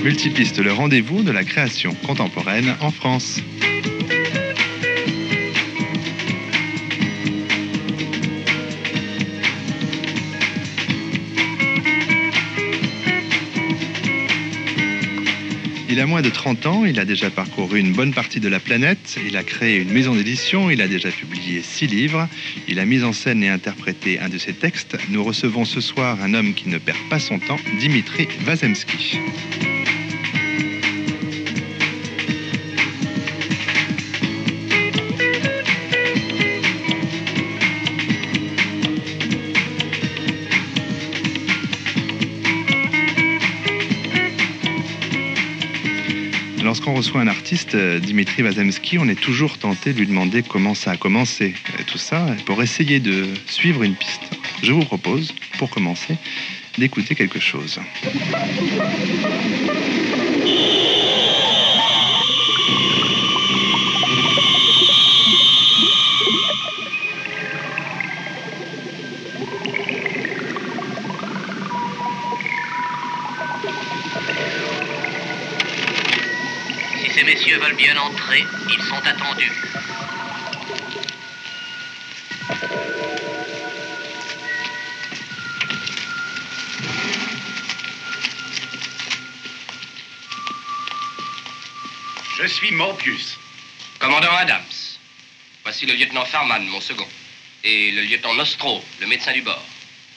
Multipiste, le rendez-vous de la création contemporaine en France. Il a moins de 30 ans, il a déjà parcouru une bonne partie de la planète, il a créé une maison d'édition, il a déjà publié 6 livres, il a mis en scène et interprété un de ses textes. Nous recevons ce soir un homme qui ne perd pas son temps, Dimitri Vazemski. Lorsqu'on reçoit un artiste, Dimitri Vazemski, on est toujours tenté de lui demander comment ça a commencé, tout ça, pour essayer de suivre une piste. Je vous propose, pour commencer, d'écouter quelque chose. Ces messieurs veulent bien entrer, ils sont attendus. Je suis Morbius. Commandant Adams. Voici le lieutenant Farman, mon second. Et le lieutenant Nostro, le médecin du bord.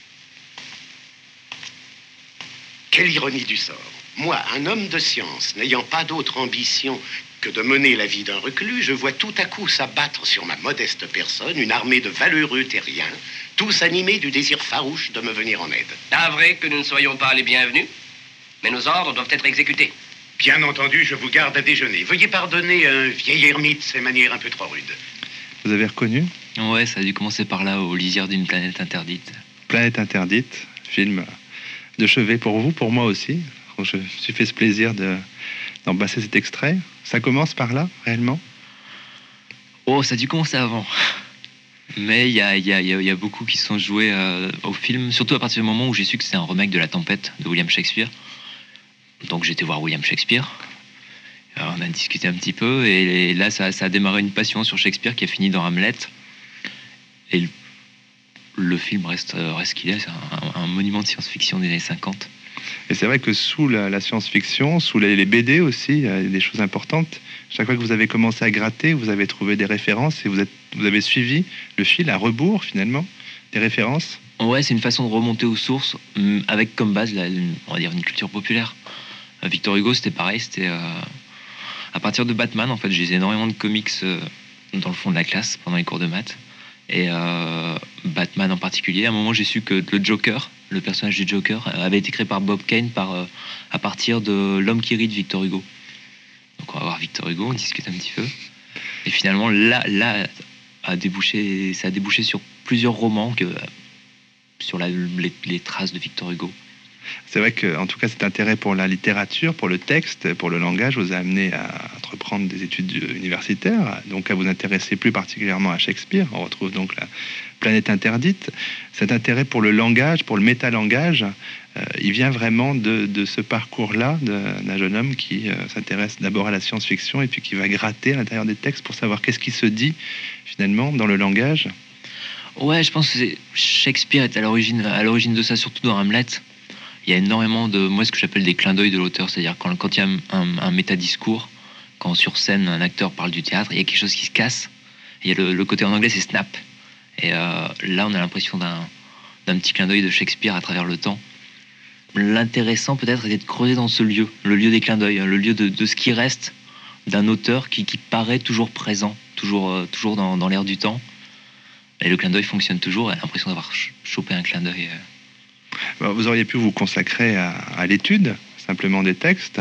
Quelle ironie du sort. Moi, un homme de science, n'ayant pas d'autre ambition que de mener la vie d'un reclus, je vois tout à coup s'abattre sur ma modeste personne une armée de valeureux terriens, tous animés du désir farouche de me venir en aide. Navré que nous ne soyons pas les bienvenus, mais nos ordres doivent être exécutés. Bien entendu, je vous garde à déjeuner. Veuillez pardonner un vieil ermite, ses manières un peu trop rudes. Vous avez reconnu ? Ouais, ça a dû commencer par là, aux lisières d'une planète interdite. Planète interdite, film de chevet pour vous, pour moi aussi. Je me suis fait ce plaisir d'en passer cet extrait. Ça commence par là, réellement ? Oh, ça a dû commencer avant. Mais il y a beaucoup qui sont joués au film, surtout à partir du moment où j'ai su que c'était un remake de La Tempête de William Shakespeare. Donc j'étais voir William Shakespeare. Alors, on a discuté un petit peu et là ça a démarré une passion sur Shakespeare qui a fini dans Hamlet. Et le film reste ce qu'il est, c'est un monument de science-fiction des années 50. Et c'est vrai que sous la science-fiction, sous les BD aussi, il y a des choses importantes. Chaque fois que vous avez commencé à gratter, vous avez trouvé des références et vous avez suivi le fil à rebours, finalement, des références. Ouais, c'est une façon de remonter aux sources, avec comme base, on va dire, une culture populaire. Victor Hugo, c'était pareil, c'était à partir de Batman, en fait, j'ai lisais énormément de comics dans le fond de la classe, pendant les cours de maths. Et Batman en particulier, à un moment, j'ai su que le Joker, le personnage du Joker, avait été créé par Bob Kane à partir de L'homme qui rit de Victor Hugo. Donc on va voir Victor Hugo, on discute un petit peu. Et finalement, là ça a débouché sur plusieurs romans, sur les traces de Victor Hugo. C'est vrai que, en tout cas, cet intérêt pour la littérature, pour le texte, pour le langage, vous a amené à entreprendre des études universitaires, donc à vous intéresser plus particulièrement à Shakespeare. On retrouve donc la planète interdite. Cet intérêt pour le langage, pour le métalangage, il vient vraiment de ce parcours-là d'un jeune homme qui s'intéresse d'abord à la science-fiction et puis qui va gratter à l'intérieur des textes pour savoir qu'est-ce qui se dit finalement dans le langage. Ouais, je pense que Shakespeare est à l'origine de ça, surtout dans Hamlet. Il y a énormément de, moi, ce que j'appelle des clins d'œil de l'auteur, c'est-à-dire quand il y a un métadiscours, quand sur scène un acteur parle du théâtre, il y a quelque chose qui se casse. Il y a le côté en anglais, c'est snap. Et là, on a l'impression d'un petit clin d'œil de Shakespeare à travers le temps. L'intéressant peut-être est de creuser dans ce lieu, le lieu des clins d'œil, le lieu de ce qui reste d'un auteur qui paraît toujours présent, toujours dans l'air du temps. Et le clin d'œil fonctionne toujours, on a l'impression d'avoir chopé un clin d'œil. Vous auriez pu vous consacrer à l'étude, simplement des textes,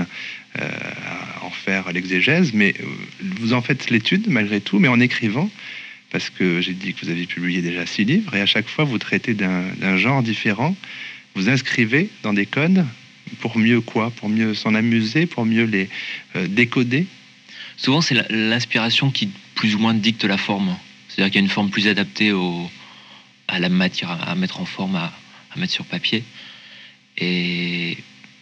à en faire l'exégèse, mais vous en faites l'étude malgré tout, mais en écrivant, parce que j'ai dit que vous aviez publié déjà 6 livres, et à chaque fois vous traitez d'un genre différent, vous inscrivez dans des codes, pour mieux quoi ? Pour mieux s'en amuser, pour mieux les décoder ? Souvent c'est l'inspiration qui plus ou moins dicte la forme, c'est-à-dire qu'il y a une forme plus adaptée à la matière à mettre en forme, à mettre sur papier. Et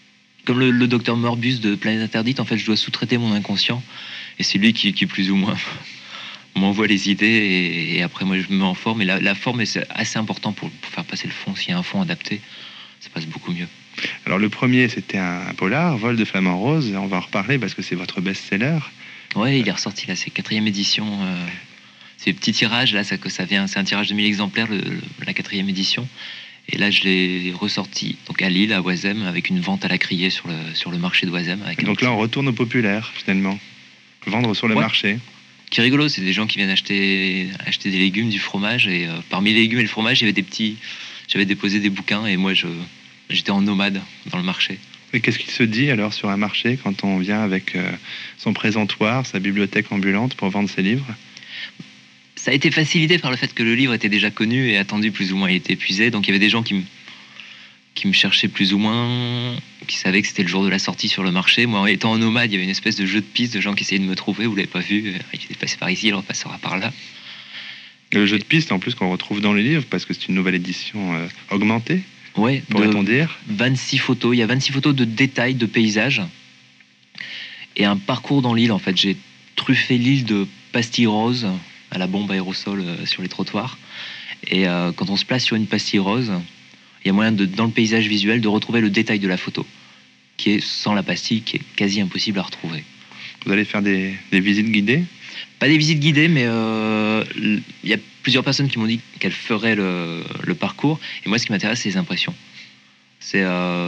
comme le docteur Morbus de Planète Interdite, en fait, je dois sous-traiter mon inconscient. Et c'est lui qui plus ou moins m'envoie les idées. Et après, moi, je me mets en forme. Et la forme est assez important pour faire passer le fond. S'il y a un fond adapté, ça passe beaucoup mieux. Alors le premier, c'était un polar, Vol de Flamand Rose. On va en reparler parce que c'est votre best-seller. Ouais, il est ressorti là, c'est 4e édition. C'est petit tirage, là, ça vient, c'est un tirage de 1000 exemplaires, la 4e édition. Et là, je l'ai ressorti donc à Lille, à Oisem, avec une vente à la criée sur le marché de Oisem. Donc là, on retourne au populaire, finalement. Vendre sur le marché. Qui est rigolo, c'est des gens qui viennent acheter des légumes, du fromage. Et parmi les légumes et le fromage, j'avais déposé des bouquins. Et moi, j'étais en nomade dans le marché. Et qu'est-ce qui se dit alors sur un marché quand on vient avec son présentoir, sa bibliothèque ambulante pour vendre ses livres? Ça a été facilité par le fait que le livre était déjà connu et attendu plus ou moins. Il était épuisé, donc il y avait des gens qui me cherchaient plus ou moins, qui savaient que c'était le jour de la sortie sur le marché. Moi, étant en nomade, il y avait une espèce de jeu de piste de gens qui essayaient de me trouver. Vous l'avez pas vu, il est passé par ici, il repassera par là. Et le jeu de piste, en plus, qu'on retrouve dans les livres, parce que c'est une nouvelle édition augmentée. Ouais, pourrait-on dire 26 photos. Il y a 26 photos de détails, de paysages. Et un parcours dans l'île, en fait. J'ai truffé l'île de pastilles roses à la bombe aérosol sur les trottoirs. Et quand on se place sur une pastille rose, il y a moyen, dans le paysage visuel, de retrouver le détail de la photo, qui est, sans la pastille, qui est quasi impossible à retrouver. Vous allez faire des visites guidées? Pas des visites guidées, mais il y a plusieurs personnes qui m'ont dit qu'elles feraient le parcours. Et moi, ce qui m'intéresse, c'est les impressions. C'est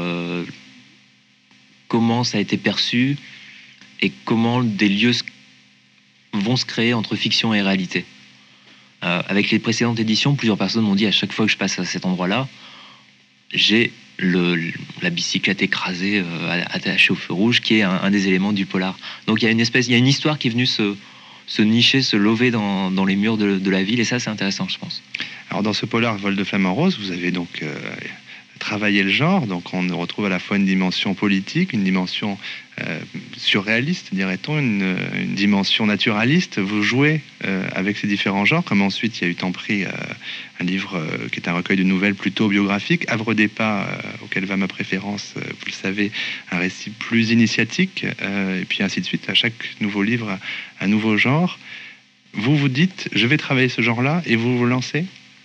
comment ça a été perçu et comment des lieux vont se créer entre fiction et réalité. Avec les précédentes éditions, plusieurs personnes m'ont dit à chaque fois que je passe à cet endroit-là, j'ai la bicyclette écrasée attachée au feu rouge, qui est un des éléments du polar. Donc il y a une histoire qui est venue se nicher, se lever dans les murs de la ville, et ça, c'est intéressant, je pense. Alors dans ce polar Vol de Flamand Rose, vous avez donc travaillé le genre, donc on retrouve à la fois une dimension politique, une dimension surréaliste, dirait-on, une dimension naturaliste. Vous jouez avec ces différents genres, comme ensuite il y a eu Temps pris, un livre qui est un recueil de nouvelles plutôt biographiques, Havre des Pas, auquel va ma préférence, vous le savez, un récit plus initiatique, et puis ainsi de suite. À chaque nouveau livre, un nouveau genre. Vous vous dites, je vais travailler ce genre-là, et vous vous lancez?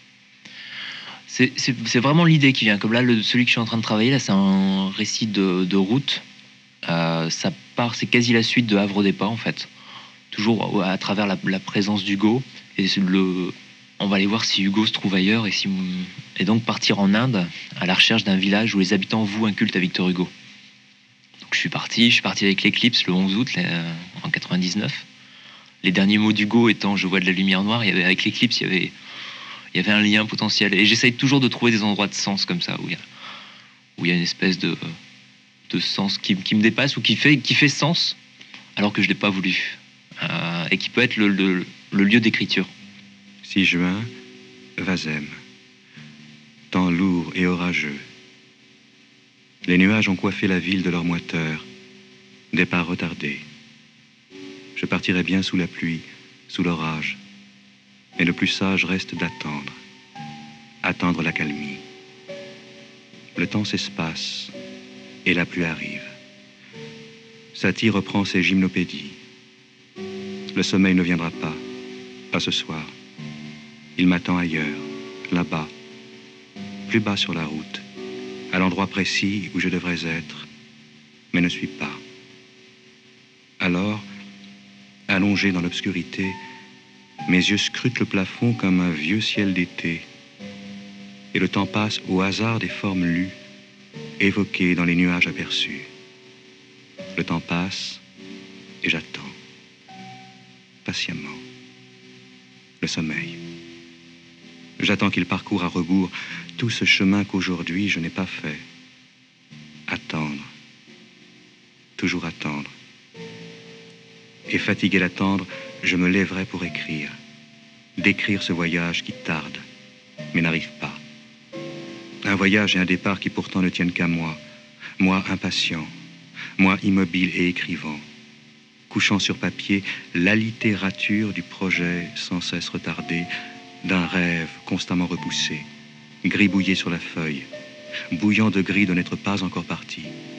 C'est vraiment l'idée qui vient. Comme là, celui que je suis en train de travailler, là, c'est un récit de route. Ça part, c'est quasi la suite de Havre des Pas, en fait. Toujours à travers la présence d'Hugo. Et on va aller voir si Hugo se trouve ailleurs et donc partir en Inde à la recherche d'un village où les habitants vouent un culte à Victor Hugo. Donc je suis parti avec l'Éclipse le 11 août en 99. Les derniers mots d'Hugo étant « Je vois de la lumière noire », avec l'Éclipse, il y avait un lien potentiel. Et j'essaye toujours de trouver des endroits de sens comme ça, où il y a une espèce de sens qui me dépasse ou qui fait sens, alors que je ne l'ai pas voulu. Et qui peut être le lieu d'écriture. 6 juin, Oisem. Temps lourd et orageux. Les nuages ont coiffé la ville de leur moiteur. Départ retardé. Je partirai bien sous la pluie, sous l'orage. Mais le plus sage reste d'attendre. Attendre l'accalmie. Le temps s'espace et la pluie arrive. Satie reprend ses gymnopédies. Le sommeil ne viendra pas ce soir. Il m'attend ailleurs, là-bas, plus bas sur la route, à l'endroit précis où je devrais être, mais ne suis pas. Alors, allongé dans l'obscurité, mes yeux scrutent le plafond comme un vieux ciel d'été, et le temps passe au hasard des formes lues, évoquées dans les nuages aperçus. Le temps passe, et j'attends, patiemment, le sommeil. J'attends qu'il parcourt à rebours tout ce chemin qu'aujourd'hui je n'ai pas fait. Attendre. Toujours attendre. Et fatigué d'attendre, je me lèverai pour écrire. Décrire ce voyage qui tarde, mais n'arrive pas. Un voyage et un départ qui pourtant ne tiennent qu'à moi. Moi impatient. Moi immobile et écrivant. Couchant sur papier l'allitérature du projet sans cesse retardé, d'un rêve constamment repoussé, gribouillé sur la feuille, bouillant de gris de n'être pas encore parti.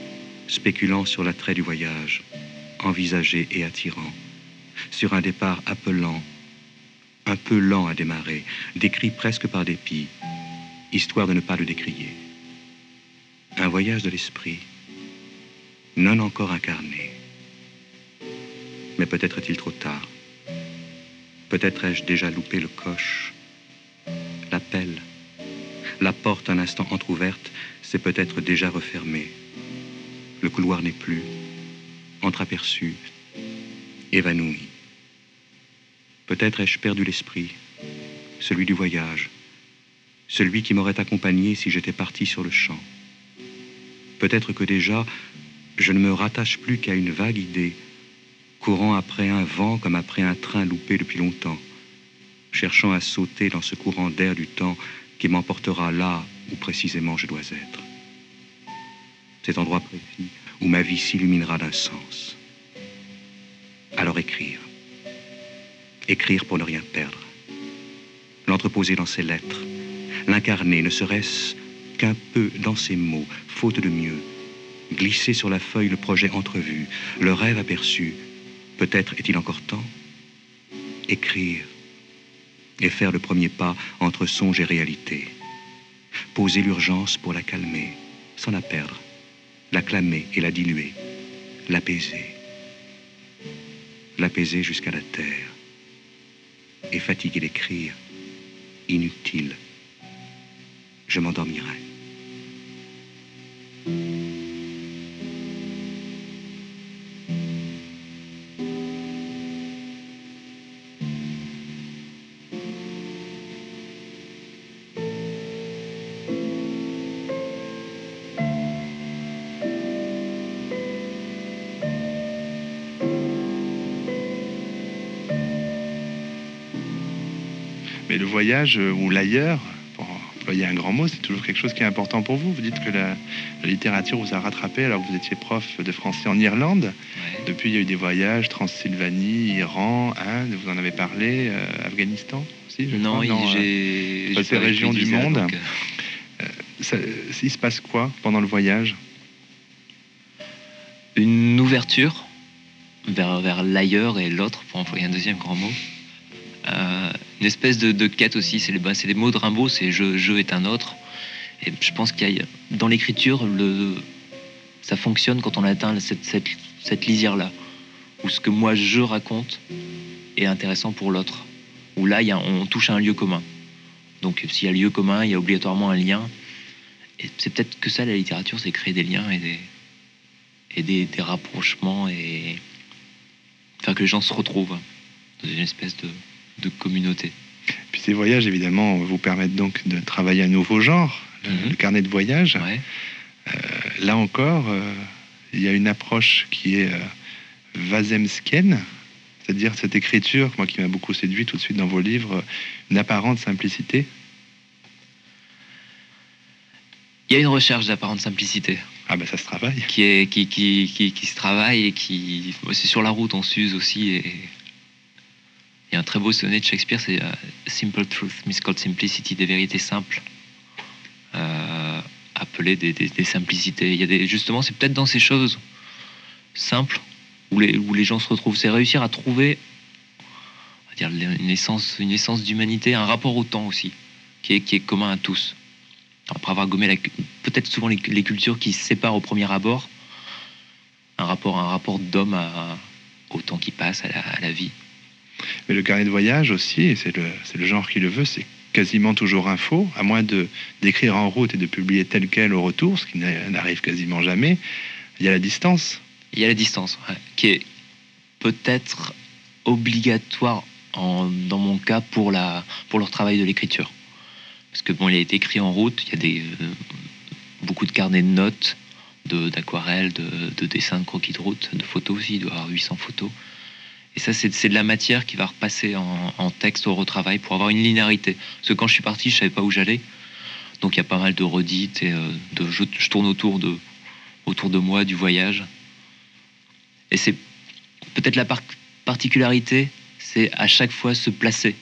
spéculant sur l'attrait du voyage, envisagé et attirant, sur un départ appelant, un peu lent à démarrer, décrit presque par dépit, histoire de ne pas le décrier. Un voyage de l'esprit, non encore incarné. Mais peut-être est-il trop tard. Peut-être ai-je déjà loupé le coche. L'appel, la porte un instant entr'ouverte, s'est peut-être déjà refermée. Le couloir n'est plus, entreaperçu, évanoui. Peut-être ai-je perdu l'esprit, celui du voyage, celui qui m'aurait accompagné si j'étais parti sur le champ. Peut-être que déjà, je ne me rattache plus qu'à une vague idée, courant après un vent comme après un train loupé depuis longtemps, cherchant à sauter dans ce courant d'air du temps qui m'emportera là où précisément je dois être. Cet endroit précis où ma vie s'illuminera d'un sens. Alors écrire. Écrire pour ne rien perdre. L'entreposer dans ses lettres. L'incarner, ne serait-ce qu'un peu dans ses mots, faute de mieux. Glisser sur la feuille le projet entrevu, le rêve aperçu. Peut-être est-il encore temps. Écrire. Et faire le premier pas entre songe et réalité. Poser l'urgence pour la calmer, sans la perdre. L'acclamer et la diluer. L'apaiser. L'apaiser jusqu'à la terre. Et fatigué d'écrire, inutile, je m'endormirai. Mais le voyage ou l'ailleurs, pour employer un grand mot, c'est toujours quelque chose qui est important pour vous. Vous dites que la littérature vous a rattrapé alors que vous étiez prof de français en Irlande. Ouais. Depuis, il y a eu des voyages, Transylvanie, Iran, Inde, vous en avez parlé, Afghanistan aussi, je Non, crois. j'ai toutes ces pas régions vécu du ça, monde. donc, Il se passe quoi pendant le voyage? une ouverture vers l'ailleurs et l'autre, pour employer un deuxième grand mot. Une espèce de quête aussi, c'est les mots de Rimbaud, c'est je est un autre. Et je pense qu'il y a, dans l'écriture, ça fonctionne quand on atteint cette lisière-là, où ce que moi je raconte est intéressant pour l'autre. Où là, on touche à un lieu commun. Donc s'il y a lieu commun, il y a obligatoirement un lien. Et c'est peut-être que ça, la littérature, c'est créer des liens et des rapprochements et faire que les gens se retrouvent dans une espèce de communauté. Puis ces voyages, évidemment, vous permettent donc de travailler un nouveau genre, le carnet de voyage. Ouais. Là encore, il y a une approche qui est wazemskienne, c'est-à-dire cette écriture, moi qui m'a beaucoup séduit tout de suite dans vos livres, une apparente simplicité. Il y a une recherche d'apparente simplicité Ah ben ça se travaille. qui se travaille et c'est sur la route, on s'use aussi. Et il y a un très beau sonnet de Shakespeare, c'est Simple Truth, Miscalled Simplicity, des vérités simples, appelées des simplicités. Il y a justement, c'est peut-être dans ces choses simples où les gens se retrouvent. C'est réussir à trouver, on va dire, une essence d'humanité, un rapport au temps aussi, qui est commun à tous. Après avoir gommé peut-être souvent les cultures qui se séparent au premier abord, un rapport d'homme au temps qui passe, à la vie. Mais le carnet de voyage aussi, et c'est le genre qui le veut, c'est quasiment toujours info, à moins d'écrire en route et de publier tel quel au retour, ce qui n'arrive quasiment jamais. Il y a la distance. Il y a la distance, ouais, qui est peut-être obligatoire dans mon cas pour le travail de l'écriture. Parce que bon, il a été écrit en route, il y a beaucoup de carnets de notes, d'aquarelles, de dessins, de croquis de route, de photos aussi, il doit y avoir 800 photos. Et ça, c'est de la matière qui va repasser en texte au retravail pour avoir une linéarité. Parce que quand je suis parti, je savais pas où j'allais. Donc il y a pas mal de redites et je tourne autour de moi, du voyage. Et c'est peut-être la particularité, c'est à chaque fois se placer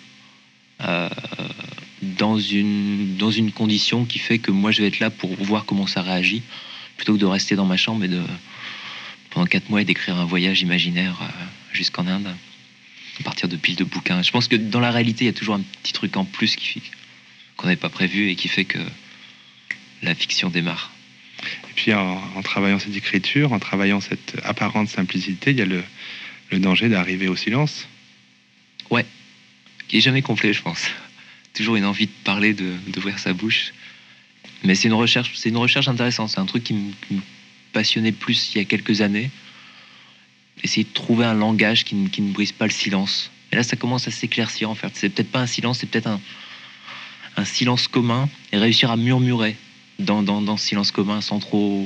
dans une condition qui fait que moi je vais être là pour voir comment ça réagit, plutôt que de rester dans ma chambre pendant 4 mois et d'écrire un voyage imaginaire jusqu'en Inde, à partir de piles de bouquins. Je pense que dans la réalité, il y a toujours un petit truc en plus qu'on n'avait pas prévu et qui fait que la fiction démarre. Et puis en travaillant cette écriture, en travaillant cette apparente simplicité, il y a le danger d'arriver au silence. Ouais, qui est jamais complet, je pense. Toujours une envie de parler, d'ouvrir sa bouche. Mais c'est une recherche intéressante. C'est un truc qui me passionnait plus il y a quelques années. Essayer de trouver un langage qui ne brise pas le silence. Et là, ça commence à s'éclaircir, en fait. C'est peut-être pas un silence, c'est peut-être un silence commun, et réussir à murmurer dans ce silence commun sans trop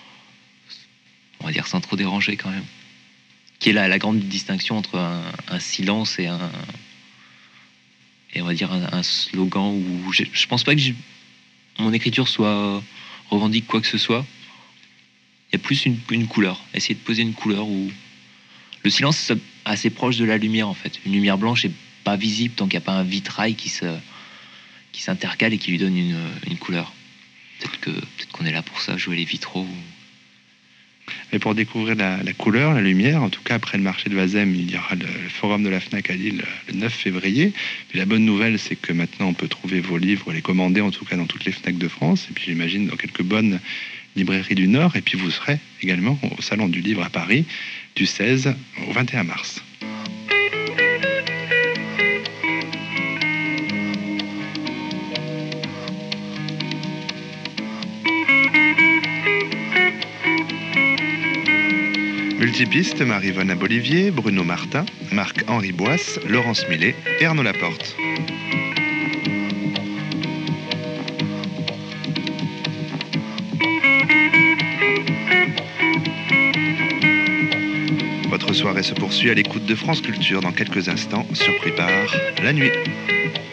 déranger quand même. Qui est la grande distinction entre un silence et on va dire un slogan où je pense pas que mon écriture soit revendique quoi que ce soit. Il y a plus une couleur. Essayer de poser une couleur où le silence c'est assez proche de la lumière en fait. Une lumière blanche est pas visible tant qu'il n'y a pas un vitrail qui s'intercale et qui lui donne une couleur. Peut-être qu'on est là pour ça, jouer les vitraux. Et pour découvrir la couleur, la lumière, en tout cas après le marché de Wazem, il y aura le forum de la FNAC à Lille le 9 février. Puis la bonne nouvelle, c'est que maintenant on peut trouver vos livres, les commander en tout cas dans toutes les FNAC de France, et puis j'imagine dans quelques bonnes librairies du Nord. Et puis vous serez également au Salon du Livre à Paris du 16 au 21 mars. Multipistes, Marie-Vonne Bolivier, Bruno Martin, Marc-Henri Boisse, Laurence Millet et Arnaud Laporte. Votre soirée se poursuit à l'écoute de France Culture dans quelques instants, surpris par La Nuit.